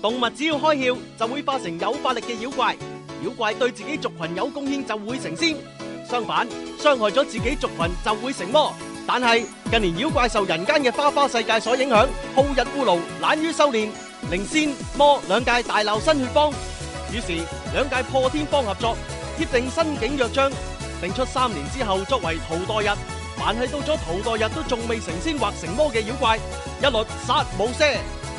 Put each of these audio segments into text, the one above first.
動物只要開竅，就會化成有法力嘅妖怪。妖怪對自己族群有貢獻就會成仙，相反傷害咗自己族群就會成魔。但係近年妖怪受人間嘅花花世界所影響，好逸惡勞，懶於修煉，令仙魔兩界大鬧新血幫。於是兩界破天荒合作，協定新境約章，定出3年之後作為屠代日。凡係到咗屠代日都仲未成仙或成魔嘅妖怪，一律殺無赦。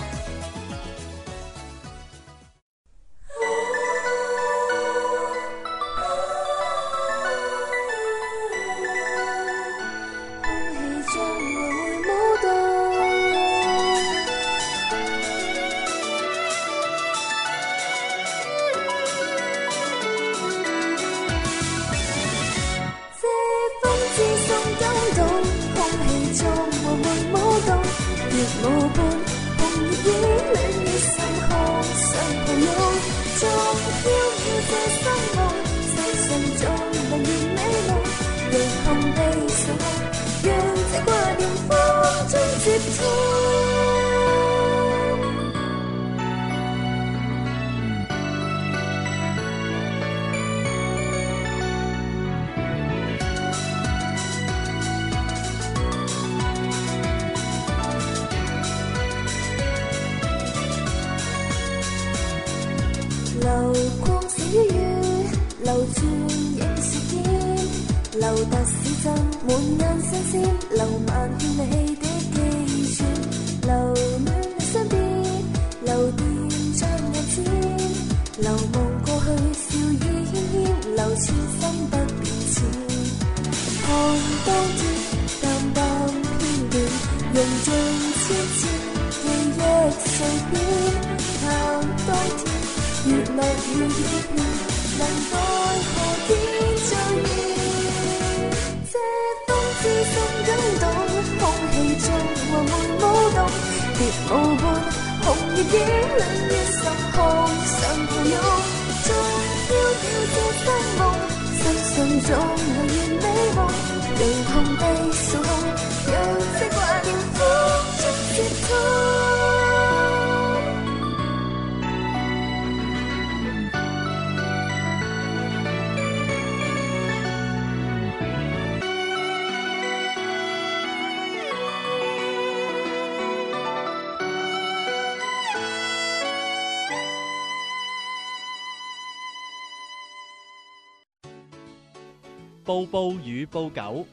流光閃於月，流轉映是堅，流特使真滿眼新鮮，流萬遍你的記住，流暖身邊，流電在眼前，流夢過去笑意牽牽，流千心不變遷，看當天淡淡片段，融盡千千記憶碎片，談當天月落雨片，能奈何天再現，這風之心感動，空氣中和悶舞動，別無伴，紅葉影兩月10號常抱擁，縱飄渺這生夢，心上總能圓美夢，讓痛悲掃空，讓這掛念風中接通。 步步與步狗，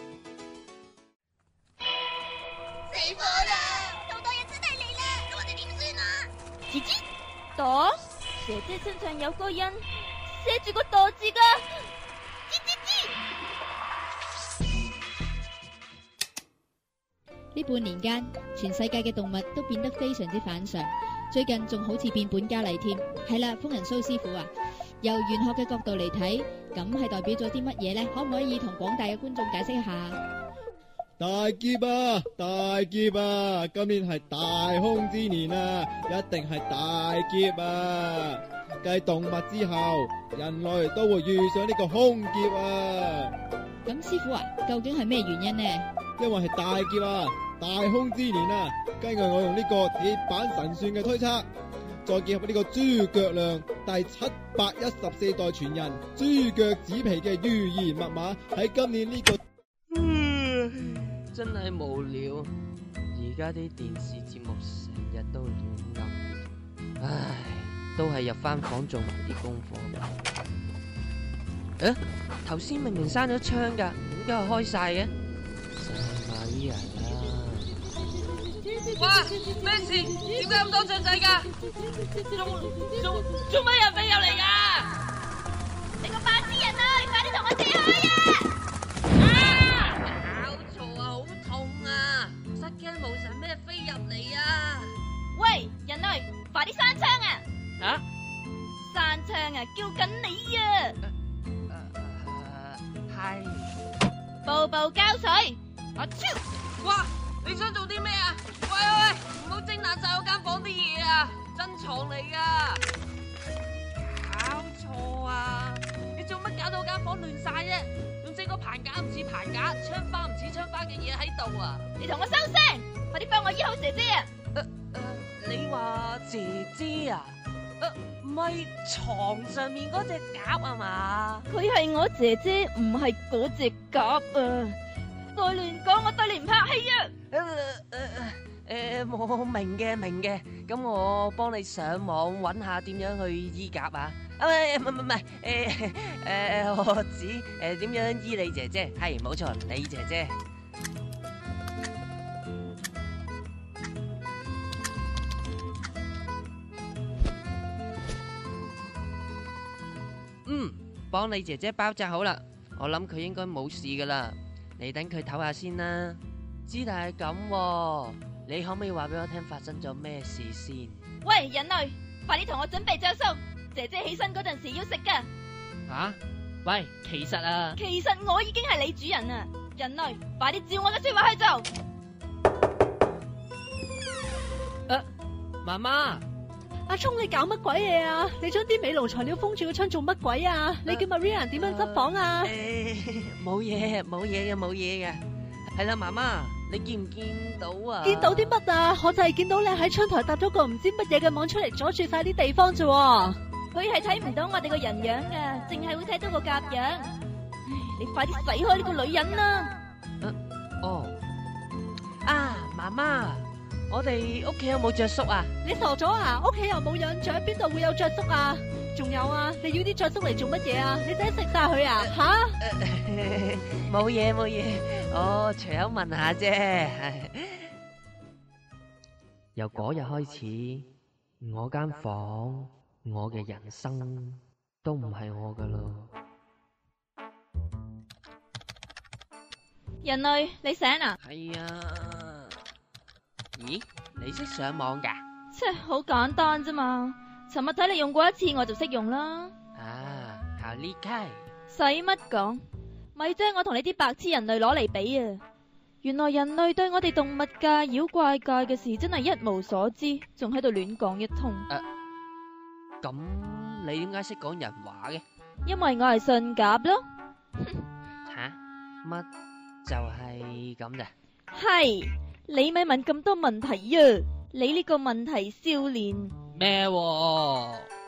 死火啦！屠代日真係嚟啦，咁我哋點算啊？ 吱吱，朵蛇姐身上有個印，寫住個墮字噶。吱吱吱！ 呢半年間，全世界嘅動物都變得非常之反常，最近仲好似變本加厲添。係啦，瘋人蘇師傅啊！由玄學嘅角度嚟睇，咁係代表咗啲乜嘢呢？可唔可以同廣大嘅觀眾解釋一下？ 大劫啊！大劫啊！今年係大凶之年啊，一定係大劫啊！繼動物之後，人類都會遇上呢個凶劫啊！ 咁師傅啊，究竟係咩原因呢？ 因為係大劫啊，大凶之年啊！根據我用呢個鐵板神算嘅推測，再結合呢個豬腳亮第714代傳人豬腳紙皮嘅寓言密碼，喺今年呢個真係無聊。而家啲電視節目成日都亂噏，唉，都係入翻房做埋啲功課。頭先明明閂咗窗噶，點解係開晒嘅？聖瑪利亞啦！哇，咩事？點解咁多雀仔噶？做乜人飛入嚟噶？ 你個白痴人啊！你快啲同我射開搞錯啊，好痛啊！失驚無神咩飛入嚟啊？ 喂，人類，快啲閂窗啊！ 啊？ 閂窗啊，叫緊你啊！ 係。 步步交水。 阿超，哇！你想做啲咩啊？喂，唔好整爛晒我間房啲嘢啊！珍藏嚟噶。搞錯啊！你做乜搞到間房亂晒啫？用整個棚架唔似棚架，窗花唔似窗花嘅嘢喺度啊！ 你同我收聲，快啲幫我醫好姐姐啊！ 你話姐姐啊？唔係床上面嗰隻鴿啊嘛？ 佢係我姐姐，唔係嗰隻鴿啊！再亂講，我對你唔客氣啊！ 我明嘅，咁我幫你上網揾下點樣去醫鴿啊？唔係，我指點樣醫你姐姐，係冇錯，你姐姐。幫你姐姐包紮好啦，我諗佢應該冇事噶啦，你等佢唞下先啦。之但係咁，你可唔可以話俾我聽發生咗咩事先？ 喂，人類，快啲同我準備着宿，姐姐起身嗰陣時要食噶。 吓？喂，其實我已經係你主人啊！人類，快啲照我嘅說話去做。 媽媽。 阿聰，你搞乜鬼嘢啊？你將啲美勞材料封住個窗做乜鬼啊？你叫 Maria 點樣執房啊？ 冇嘢嘅。係啦，媽媽，你見唔見到啊？ 見到啲乜啊？我就係見到你喺窗台搭咗個唔知乜嘢嘅網出嚟阻住晒啲地方啫。 佢係睇唔到我哋個人樣噶，淨係會睇到個鴿樣。你快啲使開呢個女人啦！ 媽媽。我哋屋企有冇着宿啊？ 你傻咗啊？屋企又冇養雀，邊度會有着宿啊？仲有啊，你要啲着宿嚟做乜嘢啊？你仔食晒佢啊？吓？ 冇嘢，我隨口問下啫。由嗰日開始，我間房，我嘅人生都唔係我噶咯。 人類，你醒啊？ 係啊。咦，你識上網噶？ 好簡單啫嘛，尋日睇你用過一次，我就識用啦。 好厲害。 使乜講？咪將我同你啲白痴人類攞嚟比啊！原來人類對我哋動物界、妖怪界嘅事真係一無所知，仲喺度亂講一通。 咁你點解識講人話嘅？ 因為我係信鴿咯。 吓？乜就係咁咋？ 係。你咪問咁多問題啊！你呢個問題少年咩？